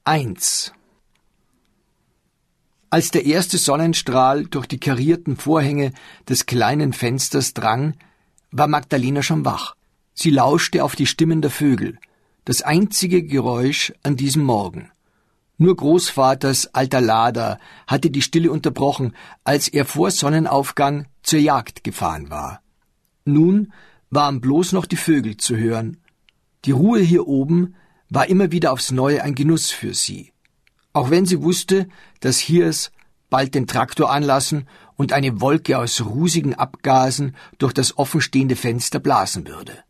1. Als der erste Sonnenstrahl durch die karierten Vorhänge des kleinen Fensters drang, war Magdalena schon wach. Sie lauschte auf die Stimmen der Vögel, das einzige Geräusch an diesem Morgen. Nur Großvaters alter Lader hatte die Stille unterbrochen, als er vor Sonnenaufgang zur Jagd gefahren war. Nun waren bloß noch die Vögel zu hören. Die Ruhe hier oben war immer wieder aufs Neue ein Genuss für sie. Auch wenn sie wusste, dass Hirs bald den Traktor anlassen und eine Wolke aus rußigen Abgasen durch das offenstehende Fenster blasen würde.